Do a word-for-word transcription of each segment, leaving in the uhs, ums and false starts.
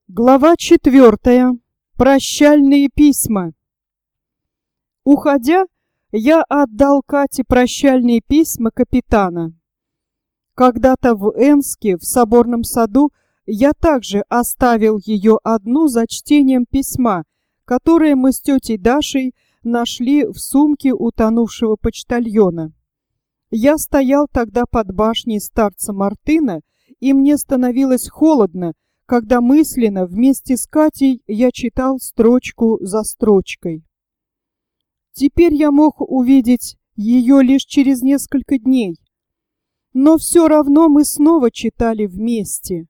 Глава четвертая. Прощальные письма. Уходя, я отдал Кате прощальные письма капитана. Когда-то в Энске, в Соборном саду, я также оставил ее одну за чтением письма, которое мы с тетей Дашей нашли в сумке утонувшего почтальона. Я стоял тогда под башней старца Мартына, и мне становилось холодно, когда мысленно вместе с Катей я читал строчку за строчкой. Теперь я мог увидеть ее лишь через несколько дней, но все равно мы снова читали вместе.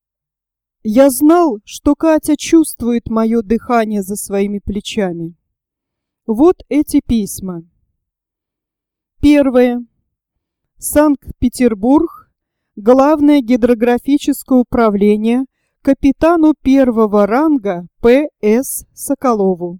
Я знал, что Катя чувствует мое дыхание за своими плечами. Вот эти письма. Первое. Санкт-Петербург, Главное гидрографическое управление, капитану первого ранга П С Соколову.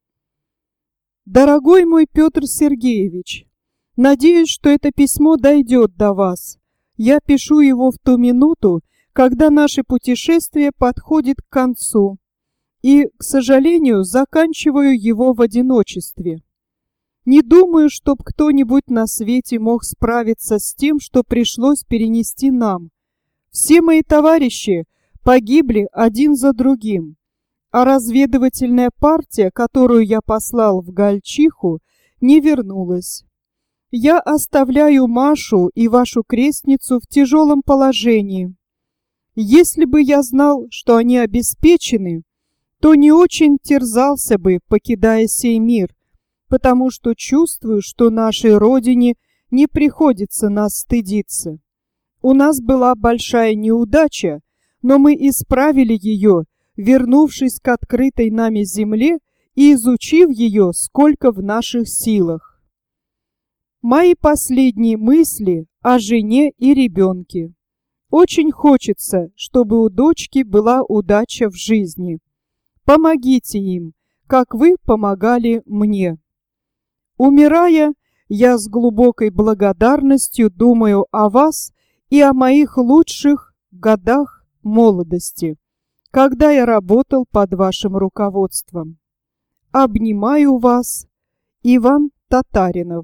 Дорогой мой Петр Сергеевич, надеюсь, что это письмо дойдет до вас. Я пишу его в ту минуту, когда наше путешествие подходит к концу, и, к сожалению, заканчиваю его в одиночестве. Не думаю, чтоб кто-нибудь на свете мог справиться с тем, что пришлось перенести нам. Все мои товарищи погибли один за другим, а разведывательная партия, которую я послал в Гальчиху, не вернулась. Я оставляю Машу и вашу крестницу в тяжелом положении. Если бы я знал, что они обеспечены, то не очень терзался бы, покидая сей мир, потому что чувствую, что нашей родине не приходится нас стыдиться. У нас была большая неудача, но мы исправили ее, вернувшись к открытой нами земле и изучив ее, сколько в наших силах. Мои последние мысли о жене и ребенке. Очень хочется, чтобы у дочки была удача в жизни. Помогите им, как вы помогали мне. Умирая, я с глубокой благодарностью думаю о вас и о моих лучших годах молодости, когда я работал под вашим руководством. Обнимаю вас, Иван Татаринов.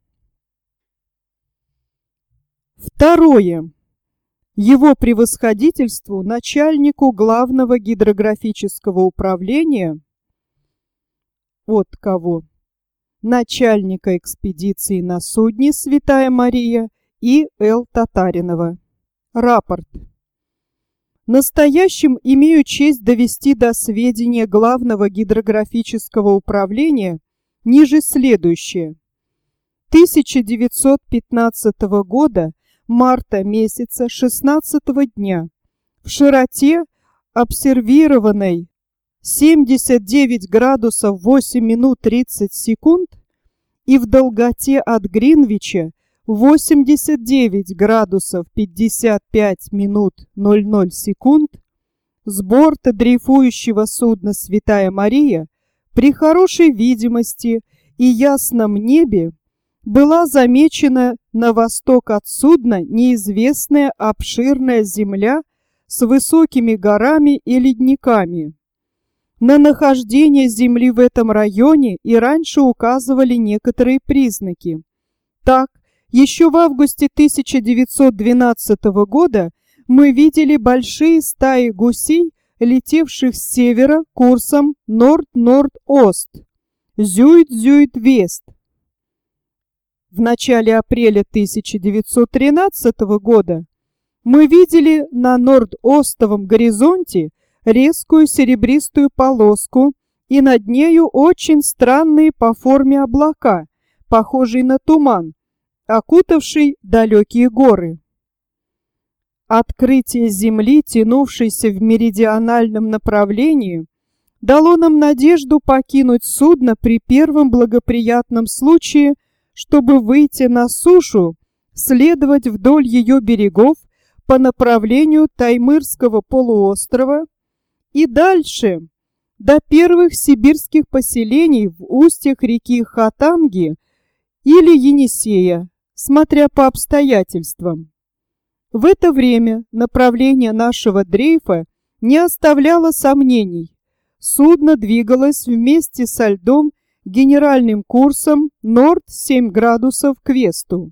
Второе. Его превосходительству, начальнику Главного гидрографического управления, от кого? Начальника экспедиции на судне «Святая Мария» И Л Татаринова. Рапорт. Настоящим имею честь довести до сведения Главного гидрографического управления ниже следующее. тысяча девятьсот пятнадцатого года, марта месяца, шестнадцатого дня, в широте, обсервированной семьдесят девять градусов восемь минут тридцать секунд, и в долготе от Гринвича восемьдесят девять градусов пятьдесят пять минут ноль ноль секунд, с борта дрейфующего судна «Святая Мария» при хорошей видимости и ясном небе была замечена на восток от судна неизвестная обширная земля с высокими горами и ледниками. На нахождение земли в этом районе и раньше указывали некоторые признаки. Так, еще в августе тысяча девятьсот двенадцатого года мы видели большие стаи гусей, летевших с севера курсом Норд-Норд-Ост, Зюит-Зюит-Вест. В начале апреля тысяча девятьсот тринадцатого года мы видели на норд-остовом горизонте резкую серебристую полоску и над нею очень странные по форме облака, похожие на туман, окутавший далекие горы. Открытие Земли, тянувшейся в меридиональном направлении, дало нам надежду покинуть судно при первом благоприятном случае, чтобы выйти на сушу, следовать вдоль ее берегов по направлению Таймырского полуострова и дальше, до первых сибирских поселений в устьях реки Хатанги или Енисея, смотря по обстоятельствам. В это время направление нашего дрейфа не оставляло сомнений. Судно двигалось вместе со льдом генеральным курсом норд семь градусов к весту.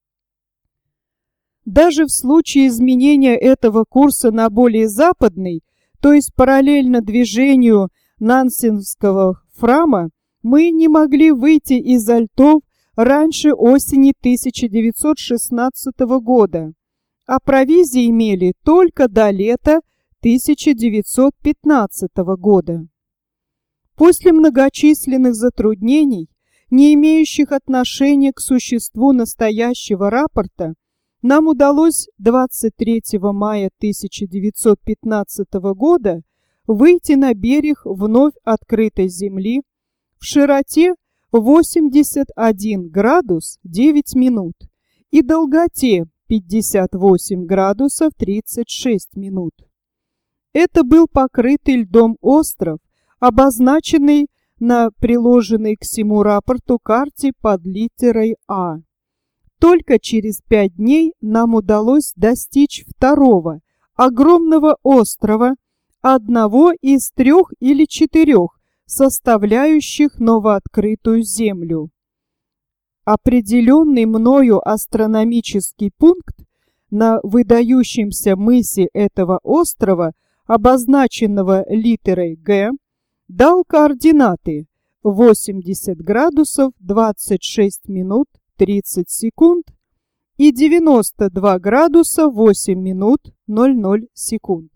Даже в случае изменения этого курса на более западный, то есть параллельно движению Нансенского фрама, мы не могли выйти из льдов раньше осени тысяча девятьсот шестнадцатого года, а провизии имели только до лета тысяча девятьсот пятнадцатого года. После многочисленных затруднений, не имеющих отношения к существу настоящего рапорта, нам удалось двадцать третьего мая тысяча девятьсот пятнадцатого года выйти на берег вновь открытой земли в широте восемьдесят один градус девять минут и долготе пятьдесят восемь градусов тридцать шесть минут. Это был покрытый льдом остров, обозначенный на приложенной к всему рапорту карте под литерой А. Только через пять дней нам удалось достичь второго, огромного острова, одного из трех или четырех, составляющих новооткрытую землю. Определенный мною астрономический пункт на выдающемся мысе этого острова, обозначенного литерой Г, дал координаты восемьдесят градусов двадцать шесть минут тридцать секунд и девяносто два градуса восемь минут ноль ноль секунд.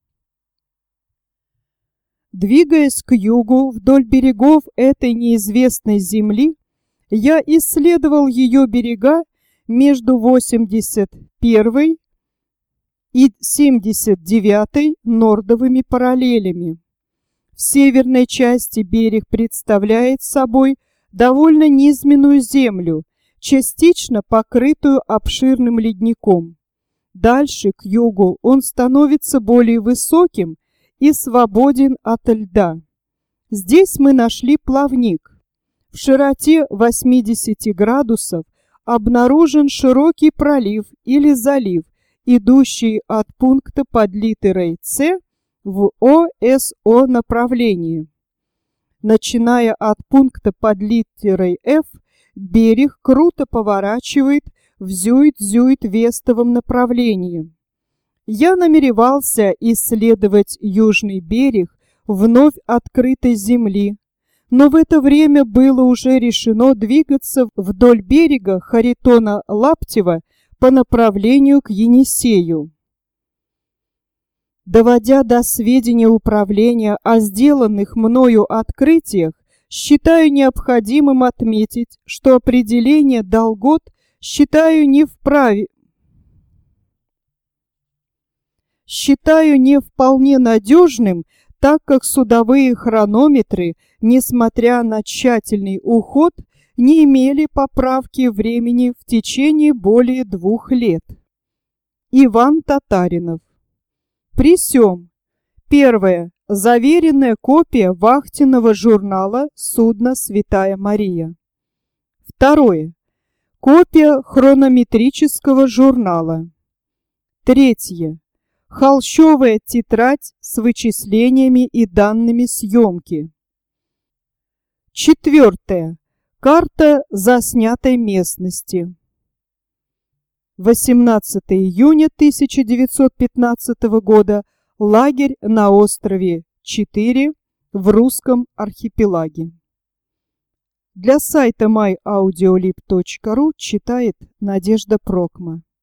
Двигаясь к югу вдоль берегов этой неизвестной земли, я исследовал ее берега между восемьдесят первой и семьдесят девятой нордовыми параллелями. В северной части берег представляет собой довольно низменную землю, частично покрытую обширным ледником. Дальше, к югу, он становится более высоким и свободен от льда. Здесь мы нашли плавник. В широте восемьдесят градусов обнаружен широкий пролив или залив, идущий от пункта под литерой С в О С О направлении. Начиная от пункта под литерой F, берег круто поворачивает в зюит-зюит-вестовом направлении. Я намеревался исследовать южный берег вновь открытой земли, но в это время было уже решено двигаться вдоль берега Харитона Лаптева по направлению к Енисею. Доводя до сведения управления о сделанных мною открытиях, считаю необходимым отметить, что определение долгот считаю не вправе, считаю не вполне надежным, так как судовые хронометры, несмотря на тщательный уход, не имели поправки времени в течение более двух лет. Иван Татаринов. При сём: первое. Заверенная копия вахтенного журнала судна «Святая Мария». Второе. Копия хронометрического журнала. Третье. Холщовая тетрадь с вычислениями и данными съемки. Четвертое. Карта заснятой местности. восемнадцатого июня тысяча девятьсот пятнадцатого года. Лагерь на острове четыре в русском архипелаге. Для сайта май аудиолиб точка ру читает Надежда Прокма.